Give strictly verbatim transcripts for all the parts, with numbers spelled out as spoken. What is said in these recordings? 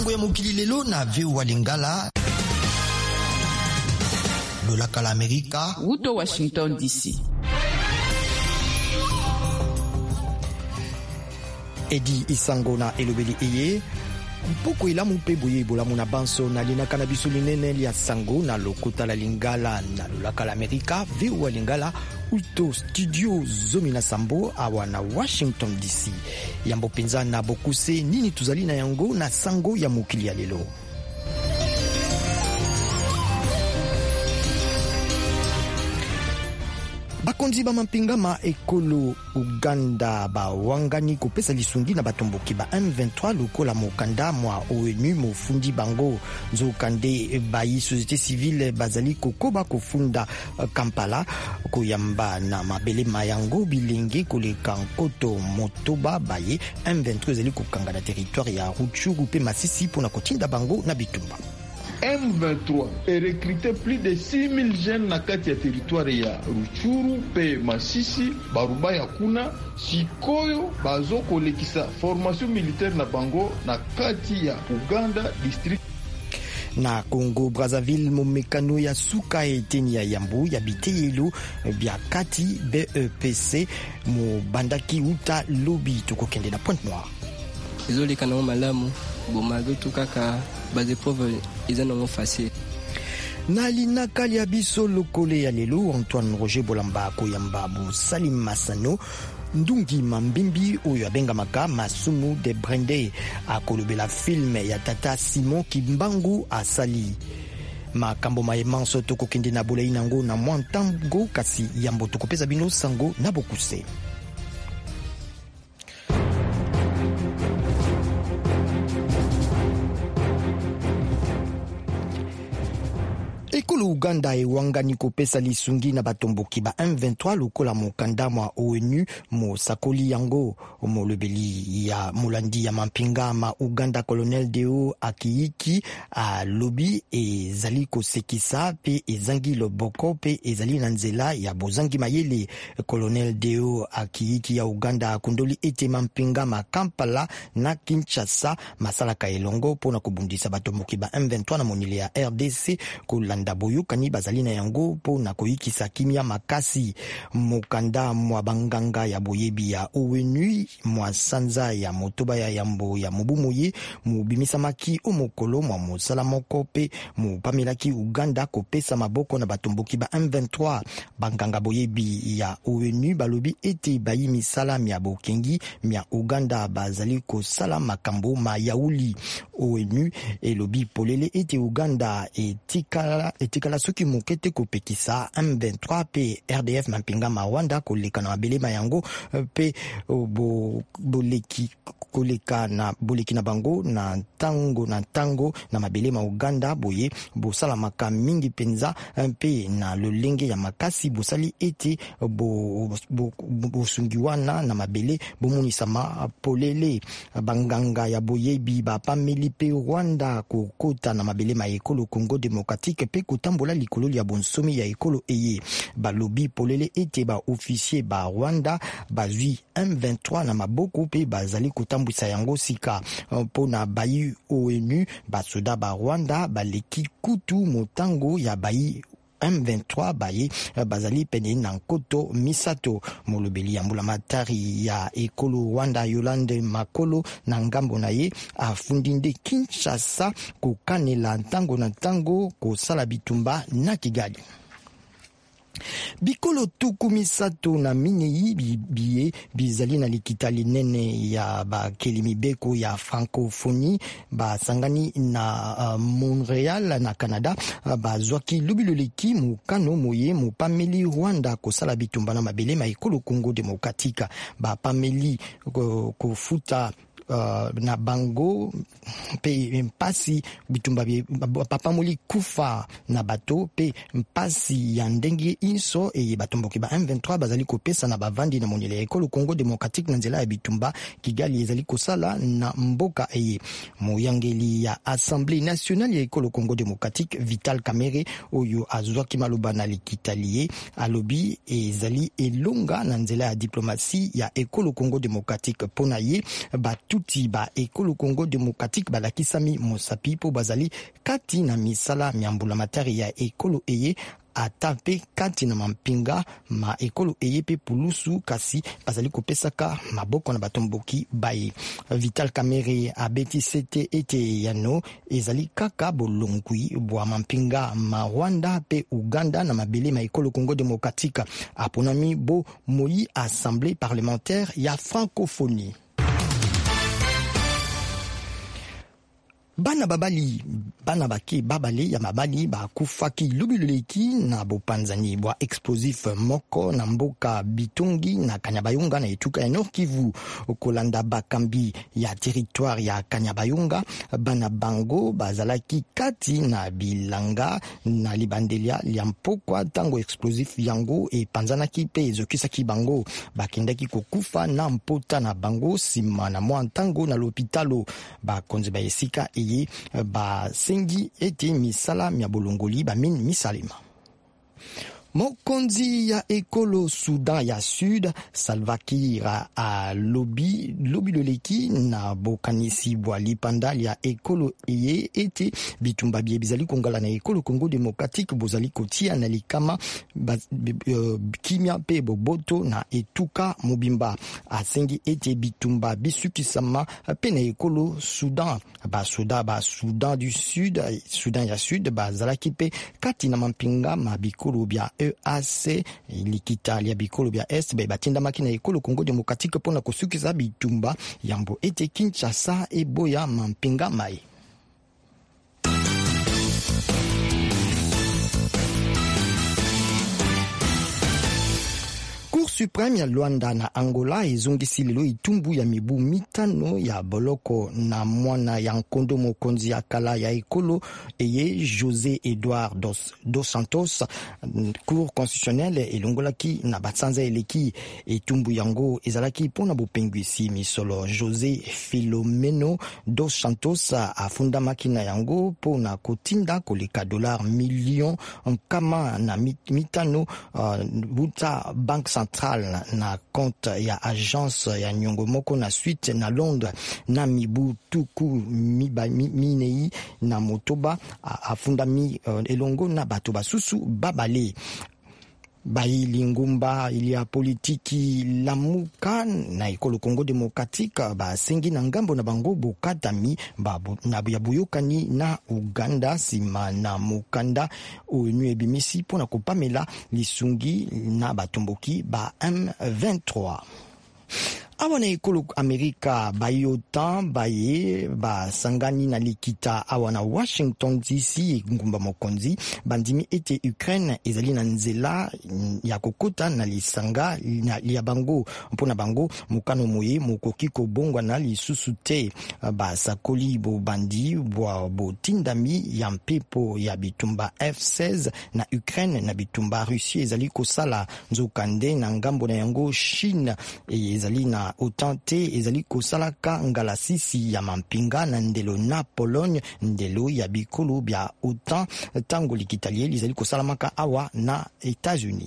sango ya mokili lelo na V O A Lingala. Lolaka la Amerika. Wuto Washington D C. Edi Isango na elobeli eye. Mpoko ilamu pe boye bolamu na banso na lina kanabisu linene lia sango na lokota la Lingala na lolaka la Amerika. V O A Lingala uto studio zomi na sambo awa na Washington D C. Yambo penza na bokuse nini tuzali na yango na sango ya mokili ya lelo. Bakonzi ba mampinga ma ekolo Uganda ba wangani kopesa lisungi na batomboki ba M vingt-trois lokola mokanda mwa O N U mofundi bango nzokande bayi société civile bazali kokoba kofunda Kampala koyamba na mabele mayango bilenge koleka nkoto motoba baye M vingt-trois zali kokanga na territoire ya Rutshuru pe Masisi pona kotinda bango na bitumba. M vingt-trois est recruté plus de six mille jeunes na kati ya territoire ya Rutshuru pe Masisi baruba ya kuna sikoyo bazo kolekisa formation militaire na bango na kati ya Uganda district. Na Congo Brazzaville momekano ya suka eteni ya yambu ya biteyelo bya kati B E P C mo bandaki uta lobby tokokende na Pointe Noire. Izoli kana malamu bomago tukaka baze preuve izano facile. Na linaka ya biso lokole ya lelo Antoine Roger Bolamba koyamba bu Salim Masano ndungi mambimbi oyo abengamaka masumu de Brende akolobela film ya tata Simon Kimbangu asali makambo maemanso tokokende na bolei nango na mwantango kasi yambo tokopeza bino sango na bokuse. Ekolo Uganda ewangani kopesa lisungi na batomboki ba M vingt-trois lokola mokanda mwa O N U mo sakoli yango molobeli ya molandi ya mampinga ma Uganda Colonel Deo Akiyiki a lobi ezali kosekisa pe ezangi loboko pe ezali na nzela ya bozangi mayele. Colonel Deo Akiyiki ya Uganda akundoli ete mampinga ma Kampala na Kinshasa masalaka elongo pona kubundisa batomboki ba M vingt-trois na monile ya R D C kolanda boyokani bazali na yango po na koyikisa kimia makasi. Mokanda mwa banganga ya boyebi ya O N U mwa sanza ya motoba ya yambo ya mobumoye mubimisamaki omokolo mwa mosala moko pe mupamelaki Uganda kopesa maboko na batomboki ba M vingt-trois. Banganga boyebi ya O N U balobi ete bayi misala mya bokengi mya Uganda bazali kosala makambo mayauli. O N U elobi polele ete Uganda etikala etikala soki mokete kopekisa M vingt-trois pe R D F mampinga mawanda koleka na mabele mayango pe bo boleki koleka na boleki na bango na tango na tango na mabele ma Uganda boye bosala maka mingi penza pe na lolenge ya makasi bosali ete bo bosungiwana na mabele bomunisama polele. Banganga ya boyebi bapameli pe Rwanda kokota na mabele ma ekolo Congo démocratique pe kotambola likolo ya bonsomi ya ekolo eye. Balobi polele ete ba officier ba Rwanda bazwi M vingt-trois na maboko pe bazali kotambwisa yango sika pona bayi O N U basoda ba Rwanda baleki kutu motango ya bayi M vingt-trois baye bazali pene na nkoto misato. Molobeli ya mbula matari ya ekolo Rwanda Yolande Makolo na ngambo na ye afundinde Kinshasa kokanela ntango na ntango kosala bitumba na Kigali. Bikolo tuku misato na minei biye bizali na likita linene ya bakeli mibeko ya francophonie basangani na uh, Montreal na Canada uh, bazwaki lubiloleki mukano moye mupameli Rwanda kosala bitumba na mabele ma ekolo Congo démocratique bapameli uh, kofuta Uh, na bango pe mpasi bitumba papa moli kufa na bato pe mpasi ya ndenge inso e batomboki ba M vingt-trois bazali kopesa na bavandi na monele ekolo Congo démocratique na nzela ya bitumba Kigali ezali kosala na mboka eye. Moyangeli ya Assemblée nationale ya ekolo Congo démocratique Vital Kamerhe oyo azwaki maloba na likitalie alobi ezali elonga na nzela ya diplomasi ya ekolo Congo démocratique pona ye batu bamputi ba ekolo Congo Démocratique balakisami mosapi po bazali kati na misala miambula matari ya ekolo eye ata mpe kati na mampinga ma ekolo eye mpe pulusu kasi bazali kopesaka maboko na batomboki baye. Vital Kamerhe abeti sete ete yano ezali kaka bolongwi bwa mampinga ma Rwanda mpe Uganda na mabele ma ekolo Congo Démocratique aponami bo moi assemblée parlementaire ya francophonie. Bana babali bana bake babale ya mabali bakufaki lubiluleki na bopanzani bwa explosif moko na mboka Bitongi na Kanyabayonga na etuka ya Nord Kivu kolanda bakambi ya territoire ya Kanyabayonga. Bana bango bazalaki kati na bilanga na libandelia ya mpokwa tango explosif yango epanzanaki pe ezokisaki bango bakendaki kokufa na mpota na bango sima na mwa ntango na lopitalo bakonzi ba esika eye ba sengi ete misala mia bolongoli ba min misalema. Mokonzi ya ekolo Sudan ya Sud Salva Kiir a lobi lobi loleki na bokanisi bwa lipanda ya ekolo eye ete bitumba bie bizali kongala na ekolo Congo Démocratique bozali kotia na likama ba, uh, kimia pe boboto na etuka mobimba asengi ete bitumba bisukisama pe na ekolo Sudan ba Sudan ba Sudan du Sud Sudan ya Sud ba zalaki pe kati na mampinga mabikolo bia E A C likita lia bikolo bia est be batinda makina ekolo Congo Démocratique pona kosukisa bitumba yambo ete Kinshasa eboya mampinga mai. Cour suprême ya Luanda na Angola ezongisi lelo itumbu ya mibu mitano ya boloko na mwana ya nkondo mokonzi ya kala ya ekolo eye José Edouard dos, dos Santos. Cour constitutionnelle elongolaki na batsanza eleki etumbu yango ezalaki pona bopengwisi misolo. José Filomeno dos Santos afunda makina yango pona kotinda koleka dollar million nkama na mitano uh, buta bank central na compte ya agence ya nyongo moko na suite na Londres na mibu tuku miba minei na motoba afunda mi uh, elongo na bato basusu babale. Baili ngumba ilia politiki lamuka na ekolo Congo Démocratique ba sengi na ngambo na bango bokatami babu na buyokani na Uganda sima na mukanda onu ebimisi pona kopamela lisungi na batomboki ba M vingt-trois. Awana ekolo Amerika bayotan baye ba sangani na likita awana Washington D C ngumba mokonzi bandimi ete Ukraine ezali na nzela ya kokota na lisanga na lia bango mpona bango mukano moye mokoki kobongwa na lisusu te. Ba sakoli bo bandi bwa botindami ya mpepo ya bitumba F seize na Ukraine na bitumba Russie ezali kosala nzokande na ngambo na yango Chine ezali na autant te ezali kosalaka ngala sisi ya mampinga na ndelo na Pologne ndelo ya bikolo bya autant tango likitalie ezali kosalamaka awa na États-Unis.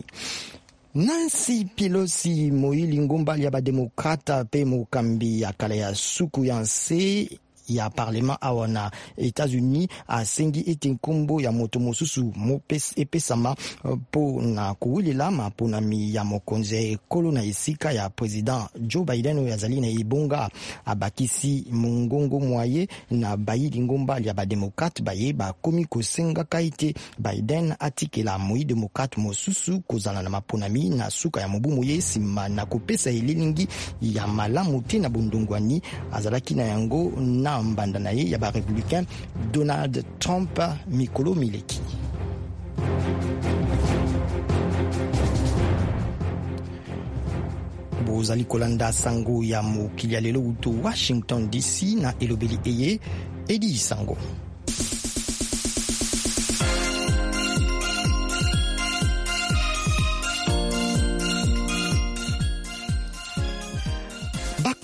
Nancy Pelosi moili ngumba ya ba demokrata pe mokambi ya kala ya suku ya nse ya parlement awana États-Unis asengi ete nkombo ya moto mosusu mopes epesama po na kuwilila maponami ya mokonzi ekolo na esika ya president Joe Biden yazali na ibonga abakisi mongongo mwaye na bayili ngomba ya ba demokrate baye bakomi kosenga kaite Biden atikela moi demokrate mosusu kozala na maponami na suka ya mobumu yesima na kopesa elilingi ya malamu te na bondongwani azalaki na yango na mbanda na ye ya ba républicain Donald Trump mikolo mileki. Bozali kolanda sango ya mokili ya lelo uto Washington D C na elobeli eye Edi Sango.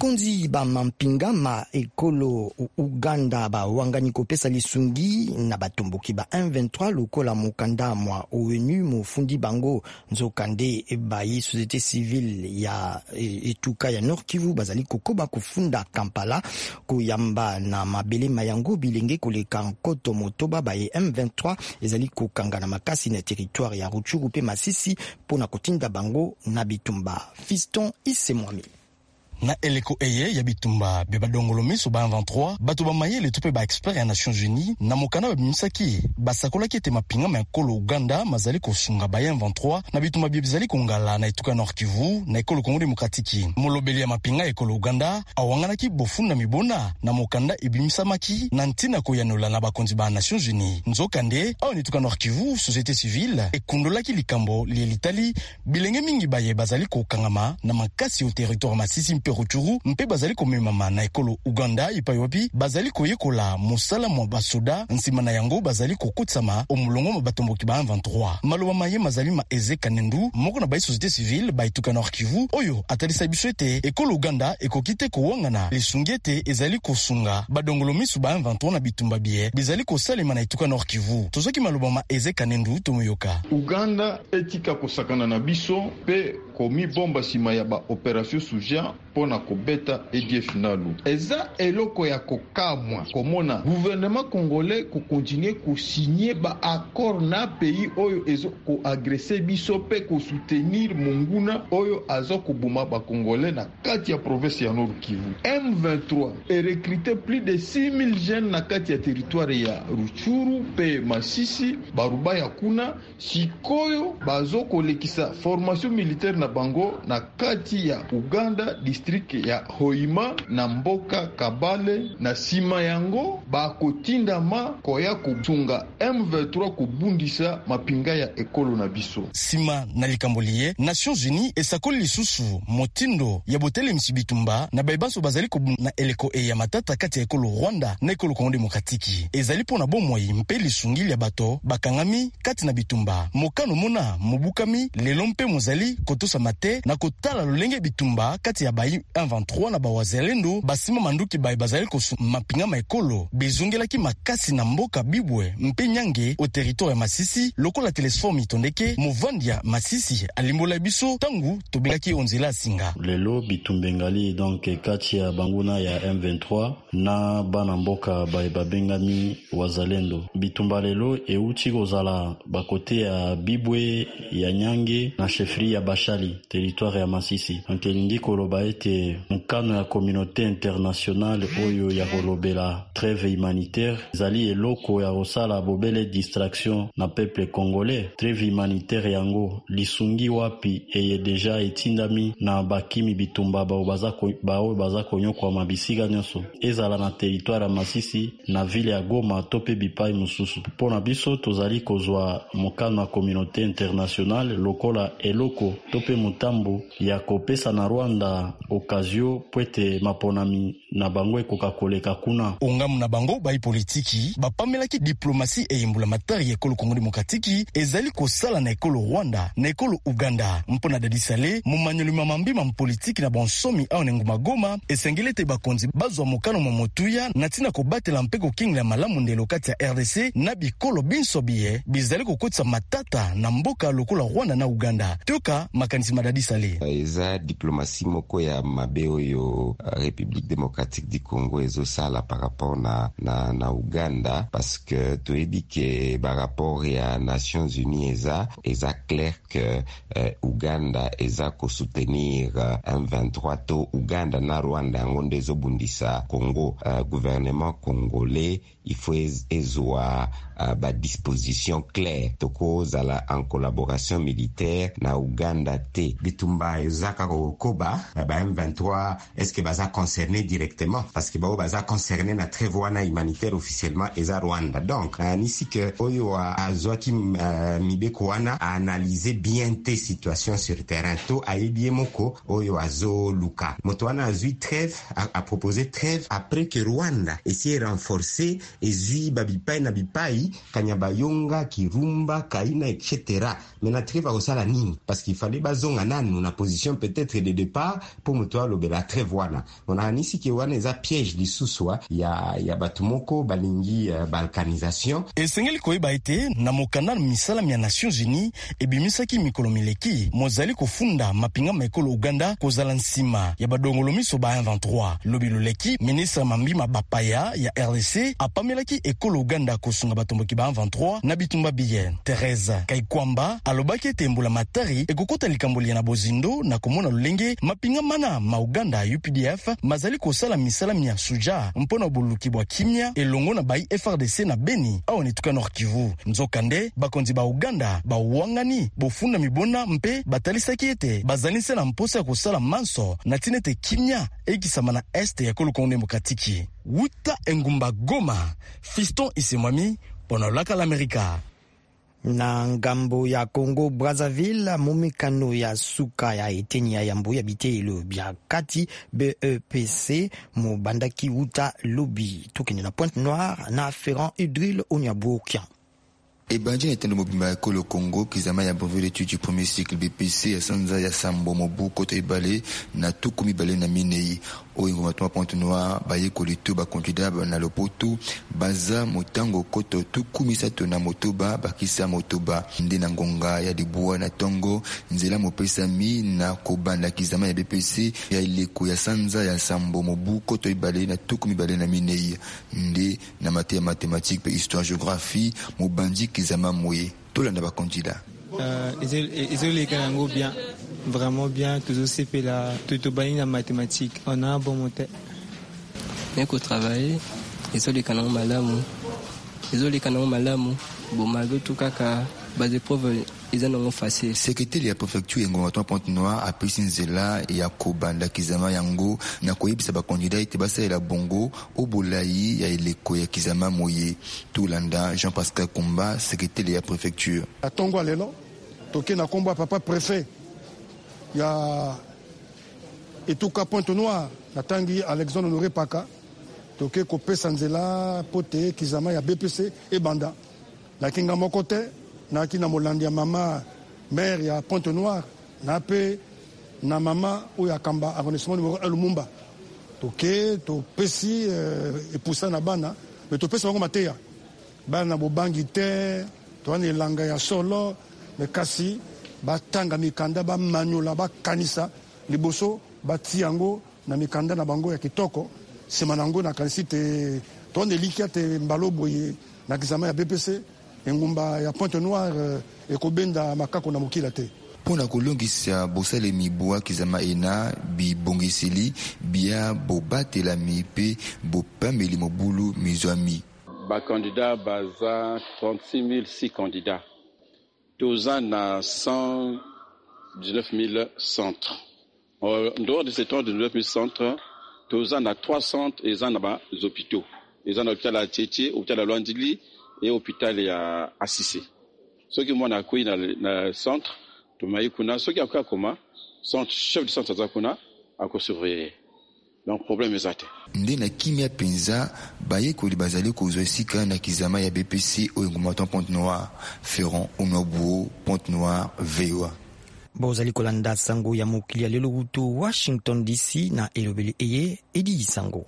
bakonzi ba mampinga ma ekolo Uganda ba wangani kopesa lisungi na batomboki ba M vingt-trois lokola mokanda mwa O N U mofundi bango nzokande ba yi société civile ya etuka ya Nord Kivu bazali kokoba kufunda Kampala koyamba na mabele mayango bilenge koleka nkoto motoba ba M vingt-trois ezali kokanga na makasi na territoire ya Rutshuru pe Masisi pona kotinda bango na bitumba. Fiston Isemwami na eleko eye ya bitumba beba dongolo miso ba M vingt-trois bato ba mayele tupe ba expert ya Nations Unies na mokana ba bimisaki basakola ki ete mapinga ma ekolo Uganda mazali kosunga ba M vingt-trois na bitumba bizali kongala na etuka Nord Kivu na ekolo Kongo Demokratiki. Molobeli ya mapinga ekolo Uganda awangana ki bofunda mibona na mokanda ibimisamaki na ntina koyanola na bakonzi ba Nations Unies. Nzokande aw etuka Nord Kivu société civile ekundola ki likambo lielitali bilenge mingi baye bazali kokangama na makasi au territoire Masisi Rutshuru mpe bazali komemama na ekolo Uganda ipayopi bazali koyekola mosala mwa basoda nsima na yango bazali kokutsama omulongo mabatomboki ba M vingt-trois. Maloba maye mazali ma eze kanendu moko na ba société civile ba ituka Nord Kivu oyo atalisa biso ete ekolo Uganda ekokite kowangana lisungi ete ezali kosunga badongolo misu ba M vingt-trois na bitumba bie bizali kosalema na ituka Nord Kivu. Tozoki maloba ma eze kanendu tomoyoka Uganda etika kosakana na biso pe komi bomba sima ya ba opération Soja pona kobeta A D F nalu. Eza eloko ya kokamwa komona gouvernement congolais ko continuer ko signer ba accord na pays oyo ezo ko agresser biso pe ko soutenir monguna oyo azo ko buma ba congolais na kati ya province ya Nord Kivu. M vingt-trois est recruté plus de six mille jeunes na kati ya territoire ya Rutshuru pe Masisi baruba ya kuna sikoyo bazo kolekisa formation militaire na bango na kati ya Uganda district ya Hoima na mboka Kabale na sima yango bakotinda ma koya kutunga M vingt-trois kubundisa mapinga ya ekolo na biso. Sima na likambolie Nations Unies esakoli lisusu motindo ya botele msibitumba na baibaso bazali kobu na eleko e ya matata kati ya ekolo Rwanda na ekolo Kongo Demokratiki. Ezali pona bomoi mpe lisungili ya bato bakangami kati na bitumba. Mokano mona mobukami lelo mpe mozali kotosa mate na kotala lolenge bitumba kati ya bayi M vingt-trois na bawazalendo basima manduki bayi bazali kosu mapinga maekolo bezungelaki makasi na mboka Bibwe mpe Nyange au territoire ya Masisi lokola telesforme itondeke movandia Masisi alimbola biso tangu tobengaki onzela singa lelo bitumbengali donc kati ya banguna ya M vingt-trois na bana mboka bayi babengami wazalendo bitumba lelo euti kozala bakote ya Bibwe ya Nyange na chefferie ya Bashali territoire ya Masisi ankelingi koloba ete mukano ya communauté internationale oyo ya kolobela trêve humanitaire zali eloko ya kosala bobele distraction na peuple congolais. Trêve humanitaire yango lisungi wapi eye deja etindami na bakimi bitumba bao baza bao baza konyokwa mabisiga nyonso ezala na territoire ya Masisi na ville ya Goma tope bipai mususu pona biso tozali kozwa mukano ya communauté internationale lokola eloko tope mutambu ya kopesa na Rwanda okazio pwete maponami na bango ekoka koleka kuna ongamu na bango bai politiki bapamelaki diplomasi eyembula matari ya ekolo Kongo Demokratiki ezali kosala na ekolo Rwanda na ekolo Uganda mpona dadisale mumanyoli mamambima mpolitiki na bonsomi au nguma Goma esengelete bakonzi bazwa mokano momotuya na tina kobatela mpeko kingla malamu ndelo kati ya R D C na bikolo binsobie bizali kokotsa matata na mboka lokola Rwanda na Uganda toka makanisi madadisale eza diplomasi moko ya mabe oyo République démocratique du Congo ezo sala par rapport na na, na Uganda parce que to edike par rapport ya Nations Unies eza eza clair que uh, Uganda eza ko soutenir uh, M vingt-trois to Uganda na Rwanda ngonde zo bundisa Congo uh, gouvernement congolais il faut ezwa uh, ba disposition claire toko zala en collaboration militaire na Uganda te bitumba ezaka koba ba M vingt-trois est-ce que baza concerné directement parce que ba baza concerné na trêve wana humanitaire officiellement eza Rwanda donc uh, nisi que oyo azwaki uh, mibeko wana a analyser bien tes situations sur terrain to ayebi moko oyo azo luka moto wana azui trêve a, a proposé trêve après que Rwanda essaie renforcer ezui babipai na bipai Kanyabayonga Kirumba Kaina etc mais na trêve a osala nini parce qu'il fallait bazonga nanu na position peut-être de départ pour mutu alobela trêve wana onakanisi ke wana eza piège lisusu ya, ya bato moko balingi uh, balkanisation. Esengeli koyeba ete na mokanda misala ya Nations Unies ebimisaki mikolo mileki mozali kofunda mapinga maekolo Uganda kozala nsima ya badongolo miso ba un vingt-trois. Lobi loleki ministre Mambima Bapaya ya R D C apamelaki ekolo Uganda kosunga batomboki ba un vingt-trois na bitumba bien. Teresa Kaikwamba alobaki ete mbula matari ekokota likambolia na bozindo na komona lolenge mapinga mana ma Uganda U P D F mazali kosala misala ya suja mpona boluki bwa kimia elongo na bai F R D C na Beni awa netuka Nord Kivu. Nzokande bakonzi ba Uganda ba wangani bofunda mibona mpe batalisaki ete bazalise na mposa ya kosala manso na tinete kimia ekisama na este ya Kongo Demokratiki. Wuta engumba Goma, Fiston Isemwami pona laka l'Amerika. Na ngambo ya Congo Brazzaville momekano ya suka ya eteni ya yambo ya bitelo bya kati B E P C mo bandaki uta lobi tokene na Pointe Noire na Ferrand Udril Onyabokia. Ebanje etendo mobimba ya Kolo Congo kizama ya brevet d'études du premier cycle B P C ya sanza ya Sambo Mobu koto ibale na tuku mibale na minei oyo matwa Pointe Noire baye kolito ba candidat na lopoto baza motango koto tuku misato na motoba bakisa motoba ndena ngonga ya dibua na tongo nzela mopesa mi na kobanda kizama ya B P C ya ileko ya sanza ya Sambo Mobu koto ibale na tuku mibale na minei nde na mate ya mathématique pe histoire géographie mobandi kizama mouye tout l'anda ba candidat euh ils ont les kanango bien vraiment bien toujours C P là tout bani na mathématiques on a un bon moteur mais qu'on travaille ils ont les kanango malamu ils ont les kanango malamu bon malgré tout kaka base preuve ils en ont facile secrétaire ya préfecture yango à Pointe Noire a pris nzela ya kobanda kizama yango na koyebisa ba candidat ete basa la bongo obolai ya ileko ya kizama moye tout landa Jean-Pascal Komba secrétaire ya préfecture atongo lelo toke na komba papa préfet ya etuka Pointe Noire na tangi Alexandre Honoré Paka toke kopesa nzela pote kizama ya B P C e banda na kinga mokote na kina molandi ya mama maire ya Pointe Noire na pe na mama oya kamba arrondissement numéro un Lumumba toke to pesi euh, epusa na bana mais to pesi bango mateya bana bobangi te to ane langa ya solo mais kasi batanga mikanda ba manyola ba kanisa liboso batiango na mikanda na bango ya kitoko semanango na kanisi te to ane likia te mbalo boye na kizama ya B P C engumba ya Pointe Noire ekobenda makako na mokila te pona kolongisa bosale mibwa kizama ena bibongiseli bia bobatela mipe bopameli mobulu mizwami ba candidat baza trente-six mille six candidats toza na cent dix-neuf mille centres en dehors de ces cent dix-neuf mille centres toza na trois centres eza na ba hôpitaux eza na hôpital ya Tchétché hôpital ya Luandili et hôpital ya Assisi ceux qui mona koyi na, na centre tumayi kuna ceux qui akwa koma centre chef de centre za kuna ako surveiller donc problème ezate nde na kimia penza baye ko libazali ko zosika na kizama ya B P C o ngumata Pointe Noire Ferrand Onobuo Pointe Noire V O A bozali kolanda sango ya mokili ya lelo wuto Washington D C na elobeli eye edi sango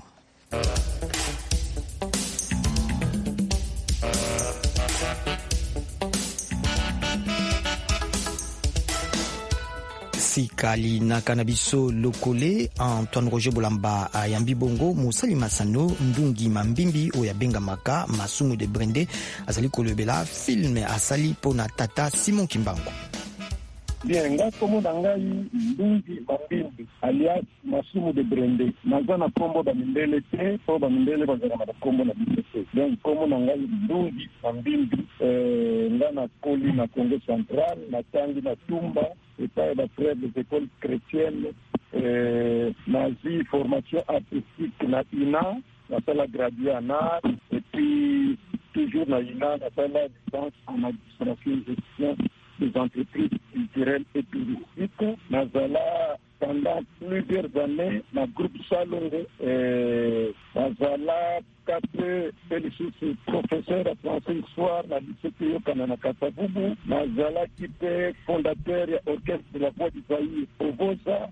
sikali na kanabiso lokole Antoine Roger Bolamba ayambi bongo Musali Masano Ndungi Mambimbi oya benga maka Masumu de Brende azali kolobela film asali pona tata Simon Kimbangu bien nga komo ngai Ndungi Mambimbi alias Masumu de Brende nazana kombo ba mindele te po ba mindele bazana ba kombo na bise donc komo ngai Ndungi Mambimbi euh ngana koli na Congo Central na tangi na Tumba et pas la près des écoles chrétiennes euh nazi formation artistique na I N A na la gradué en art et puis toujours na I N A na la licence en administration et gestion des entreprises culturelles et touristiques nazala pendant plusieurs années na groupe Salongo bazala kape pelisusu professeur ya français histoire na lycée Teyokana na Kasavubu, nazala kipe fondateur ya orchestre de la voix du Zaïre Ovoza,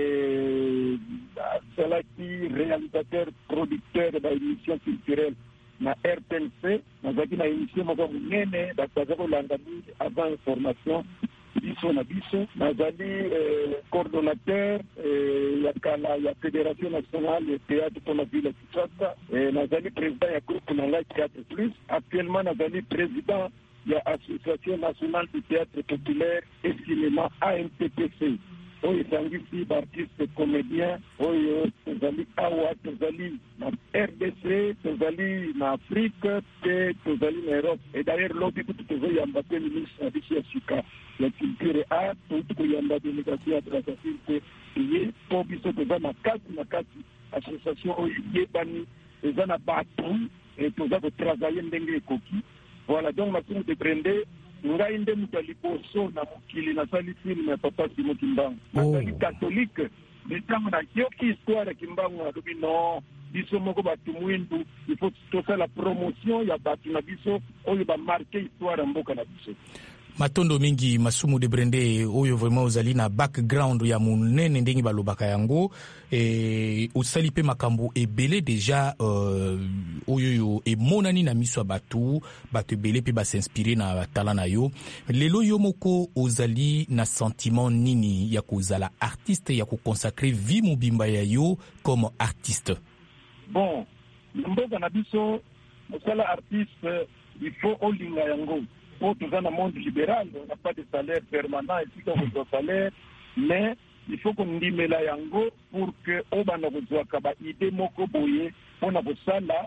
nazala ki réalisateur producteur de l'émission culturelle na R T N C, nazaki na émission moko munene bakaza kolanda mingi avant formation biso na biso, nazali euh, coordonnateur euh, ya kala ya Fédération nationale de théâtre pour la ville de Kinshasa, euh, nazali président ya groupe Nanga Théâtre Plus, actuellement nazali président ya Association nationale de théâtre populaire et cinéma A M T P C. Oyo ezangisi baartiste comédien oyo tozali awa tozali na R D C, tozali na Afrique te tozali na Europe. Et d'ailleurs lobi kutu tozoyamba te ministre na biso ya sika ya culture art touti koyamba délégation ya Brazzaville te ye po biso toza na kati na kati association oyo yebani eza na bato et toza kotravaille ndenge ekoki. Voilà, donc Masumu de Brende ngai nde mutu ya liboso na mokili nasali filme ya Papa Simon Kimbangu. Nazali catholique, ntango nayoki histoire ya Kimbangu nalobi non biso moko bato mwindu il faut tosala promotion ya bato na biso oyo bamarke histoire ya mboka na biso. Matondo mingi Masumu de Brende oyo vraiment ozali na background ya munene ndenge balobaka yango e osali pe makambo ebele deja euh, oyo yo emonani na miso batu batu ebele pe ba s'inspirer na talent na yo. Lelo yo moko ozali na sentiment nini ya kozala artiste ya ko consacrer vie mobimba ya yo comme artiste? Bon, mboka na biso osala artiste il faut olinga yango. Pour tout dans le monde libéral, on n'a pas de salaire permanent et puis on a un salaire, mais il faut qu'on dise la yango pour que on va nous voir kaba idée moko boye on a ça là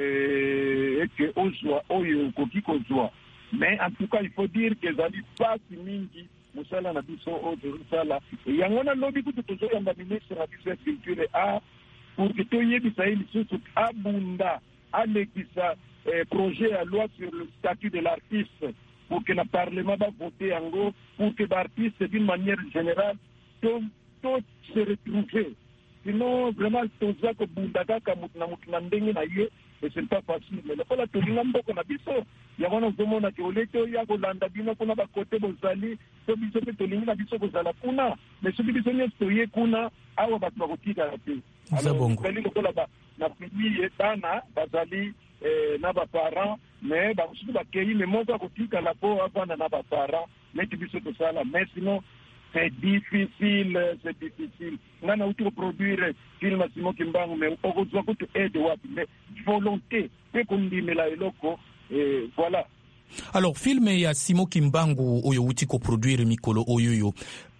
et que on soit on y koki ko soit. Mais en tout cas il faut dire que ça n'est pas si mingi musala na biso o de sala et yango na lobby ko toujours yamba ministre na biso culture a pour que to yebi ça il se abunda alekisa Eh, projet à loi sur le statut de l'artiste pour que le Parlement va voter en gros pour que l'artiste d'une manière générale tout, tout se retrouve. Sinon vraiment tout ça que bundaka kamutna mutna ndenge na ye et c'est pas facile. Mais le la tolinga mboko na biso ya wana zomona ke oleto ya kolanda bino kuna ba côté bozali to biso pe tolinga na biso kozala kuna mais soki biso nyo toye kuna awa batu bakotika te. Alors bali lokola ba na famille etana bazali Eh, na ba parents mais ba musu ba kei mais moko akotika la po avana na ba parents mais tibiso to sala mais sinon c'est difficile c'est difficile ngana uti produire film Simon Kimbangu mais okozwa ko to aide wapi mais volonté pe kondimela eloko et voilà. Alors film ya Simon Kimbangu oyo uti ko produire mikolo oyo yo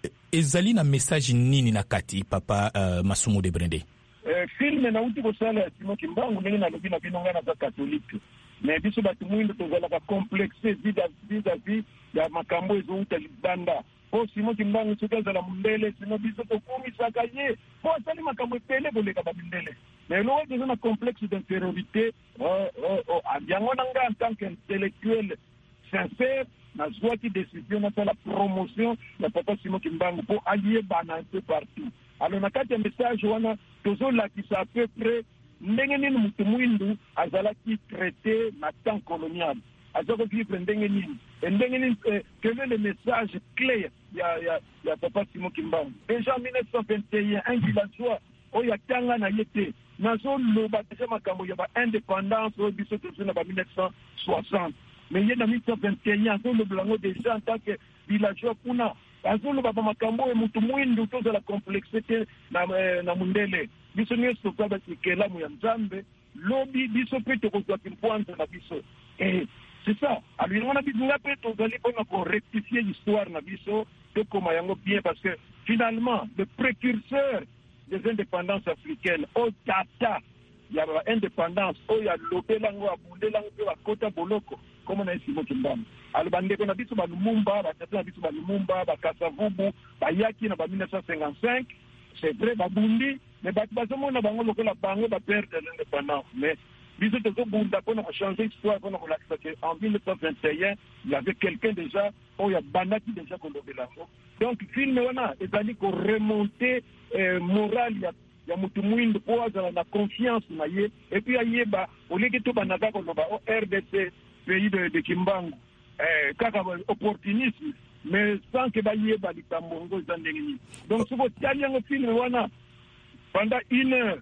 ezali na message nini na kati papa uh, Masumu de Brende? Eh, film na uti ko sala Simon Kimbangu ndenge na lobi na binonga na za catholique mais biso batu mwindu tozala ka complexe vis-à-vis ya makambo ezo uta libanda po Simon Kimbangu sokaza la mundele sino biso to kumisaka ye po sali makambo pele boleka ba mundele mais lo ezo na complexe d'infériorité oh oh oh yango nanga en tant qu'intellectuel sincère na joie qui décision na la promotion ya Papa Simon Kimbangu po allier bana un peu partout. Alors na kati ya message wana tozolakisa à peu près ndenge nini mutu mwindu azalaki traité na temps colonial azoko vivre ndenge nini ndenge nini quel est le message clé ya ya ya Papa Simon Kimbangu. Déjà en dix-neuf cent vingt et un un villageois oyo atanga na yete nazoloba déjà makambo ya ba indépendance oyo biso tozo na ba mille neuf cent soixante mais yena mille neuf cent vingt et un azoloba ngo déjà en tant que villageois kuna azoloba ba makambo e mutu mwindu tozo la complexité na na mundele biso nyeso kwa basikela mu ya Nzambe lobi biso pe tokozwa kimpoanza na biso et c'est ça. Alors on a dit nga pe tozali bona ko rectifier l'histoire na biso to koma yango bien parce que finalement le précurseur des indépendances africaines au tata ya ba indépendance o ya lobelango abundelango pe bakota boloko comme na Simon Kimbangu. Alors bandeko na biso ba Lumumba ba tata na biso ba Lumumba ba Kasavubu ba yaki na ba mille neuf cent cinquante-cinq c'est vrai ba bundi mais ba bazomona bango lokola bango ba perdre l'indépendance mais biso tozobunda mpona kochanger histoire mpona kolakisa ke en mille neuf cent vingt et un il y avait quelqu'un déjà oyo abandaki déjà kolobela yango. Donc film wana ezali koremonte eh, morale ya ya mutu mwindu po azala na confiance na ye epuis ayeba oleki tobanaka koloba o R D C pays de, de Kimbangu eh, kaka opportunisme mais sans que bayeba likambo ngo eza ndenge nini. Donc soko tali yango film wana pendant une heure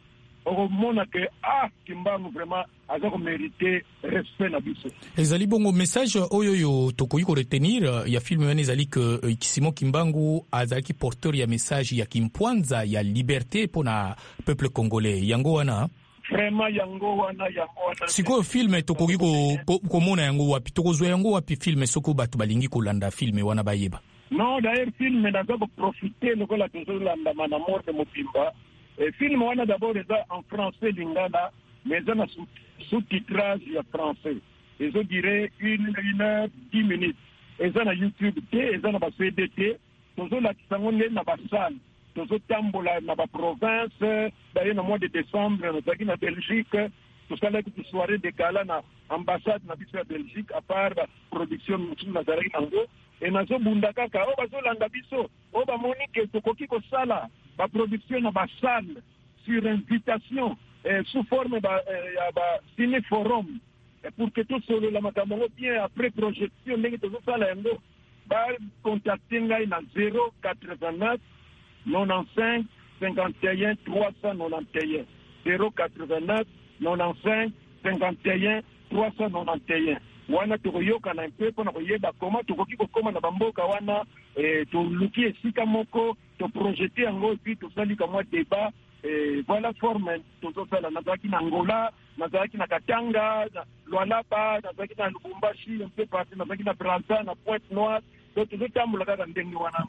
okomona ke ah Kimbangu vraiment aza ko mériter respect na biso. Ezali bongo message oyo yo tokoki ko retenir ya film wana ezali que uh, Simon Kimbangu azalaki porteur ya message ya kimpwanza ya liberté pona peuple congolais yango wana vraiment yango wana yango wana siko film tokoki ko komona yango wapi tokozwa yango wapi film soko bato balingi kolanda film wana bayeba. Non d'ailleurs film naza ko profiter lokola tozolanda mana mort de Mopimba. Et film wana d'abord eza en français lingala mais eza na sous-titrage ya français. Ezo dire une une heure dix minutes. Eza na YouTube te, eza na ba C D T, tozo la kisangonde na ba salle. Tozo tambola na ba province, d'ailleurs na mois de décembre na zaki na Belgique, to sala ku soirée de gala na ambassade na biso ya Belgique à part la production mutu na zari nango. Et nazo bunda kaka o bazo landa biso, o ba monique tokoki ko sala ba production na ba salle sur invitation eh, sous forme ba eh, ba ciné forum eh, pour que tout solo la makambo bien après projection ndenge to sala yango ba contacter ngai na zéro quatre-vingt-neuf quatre-vingt-quinze cinquante et un trois cent quatre-vingt-onze zéro quatre-vingt-neuf quatre-vingt-quinze cinquante et un trois cent quatre-vingt-onze wana tokoyoka na mpe mpona koyeba koma tokoki kokoma na bamboka wana eh, toluki esika moko toprojete yango epuis tosali kamwa débat eh, voilà forme tozosala nazalaki na Angola nazalaki na Katanga na Lualaba nazalaki na Lubumbashi mpe parti nazalaki na Brazza na Pointe Noire donc tozotambola kaka ndenge wana.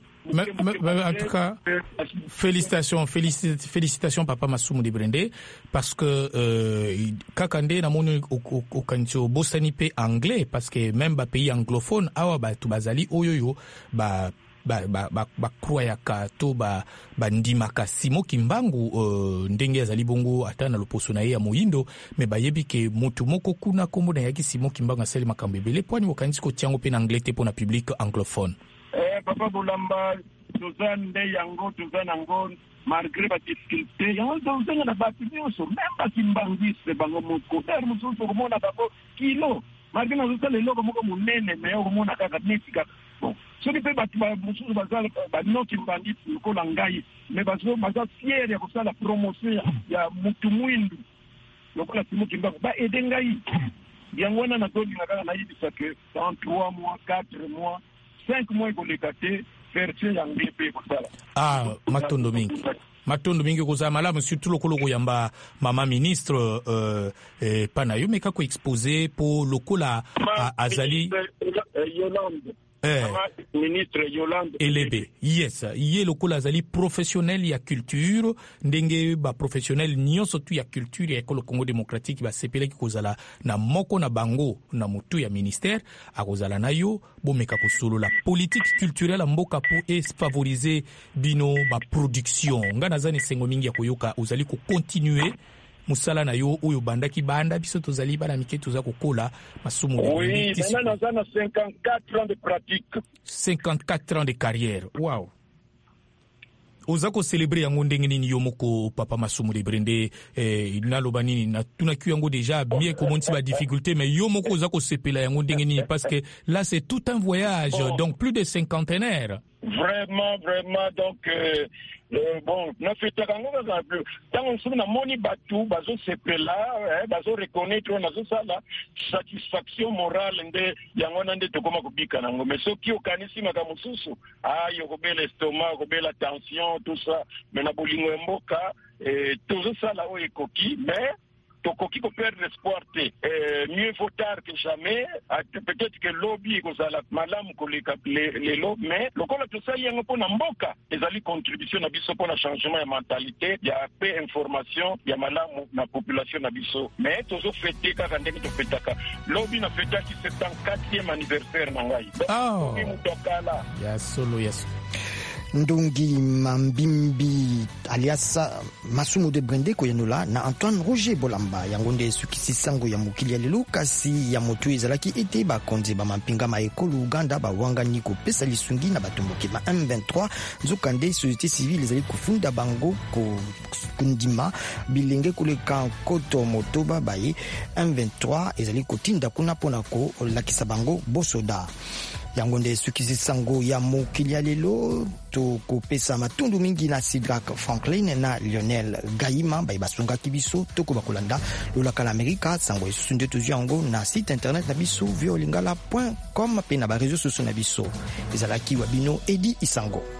En tout cas, félicitations, félicitations, félicitations Papa Massumou de Brende, parce que euh, kakande na moni au kancho bosani pe anglais, parce que même ba pays anglophone awa ba tubazali oyoyo ba ba ba ba, ba kroyaka to ba bandimaka Simon Kimbangu uh, ndenge azali bongo ata na loposo na ye ya moyindo me bayebi ke mutu moko kuna kombo na yaki Simon Kimbangu asali makambo ebele pwani okanisi ko tiango pe na anglais te pona public anglophone. Eh Papa Bolamba tozan de yango tozan yango malgré ba difficulté yango tozan na ba nyonso même ba Kimbangiste bango moko der mususu komona bako kilo malgré na zosala eloko moko monene me okomona kaka neti kaka bon soki mpe bato mosusu baza banoki mbangisi lokola ngai me baza fiere ya kosala promotion ya mutu mwindu lokola Simon Kimbangu baede ngai yango wana nazolinga kaka nayebisa ke dans trois mois quatre mois cinq mois ekoleka te version ya ngai mpe kosala ah matondo mingi matondo mingi kozala malamu surtout lokolo koyamba mama ministre euh, eh, pana yo meka ko exposer po lokola azali Yolande Eh, ministre Yolande Elebe, yes, ye lokola azali professionnel ya culture, ndenge ba professionnel nyonso tu ya culture ya ekolo Congo démocratique ba sepeleki kozala na moko na bango na mutu ya ministère akozala na yo bomeka kosolo la politique culturelle mboka pour es favoriser bino ba production ngana zani sengo mingi ya koyoka ozali ko continuer musala na yo oyo bandaki banda biso tozali bana mike toza kokola masumu de oui maintenant nous avons cinquante-quatre ans de pratique cinquante-quatre ans de carrière wow oza ko célébrer yango ndenge nini yo moko Papa Massumou de Brende eh naloba nini na tunaki yango déjà bien comment ba difficulté mais yo moko oza ko sepela yango ndenge nini parce que là c'est tout un voyage bon. Donc plus de cinquantenaire vraiment vraiment donc euh, Euh, bon, na fête kango ka plus. Tant on na moni batu bazo sepela, eh, bazo reconnaître na zo sala satisfaction morale nde yango nande to koma kubika nango. Mais soki okanisi makamususu, ah yo kobela estomac, kobela tension, tout ça. Mais na bolingo mboka, eh tozo sala o ekoki, mais tokoki ko perdre l'espoir te. Euh, mieux vaut tard que jamais. Peut-être que lobby kozala malamu koleka les lobby, mais lokola to sali yango pona mboka ezali contribution na biso pona changement ya mentalité ya pe information ya malamu na population na biso. Mais tozo fêter kaka ndenge to fetaka lobby na fetaki septante-quatrième anniversaire na ngai. Oh. Ya solo yes. Ndongi Mambimbi alias Masumu de Brende koyanola na Antoine Roger Bolamba yango nde sukisi sango ya mokili ya lelo kasi ya moto ezalaki ete bakonzi bamampinga ma ekolo Uganda bawangani kopesa lisungi na batomboki ba M vingt-trois nzoka nde société civile ezali kofunda bango ko kundima bilenge koleka koto motoba baye M vingt-trois ezali kotinda kuna pona ko lakisa bango bosoda yango nde sukisi sango ya mokili ya lelo to kopesa matundu mingi na Sidrak Franklin na Lionel Gaima baye basungaki biso to ko bakolanda lolaka la Amerika sango esusu nde tozu yango na site internet na biso via lingala point com pe na ba réseaux sociaux na biso ezalaki wabino Edi Isango.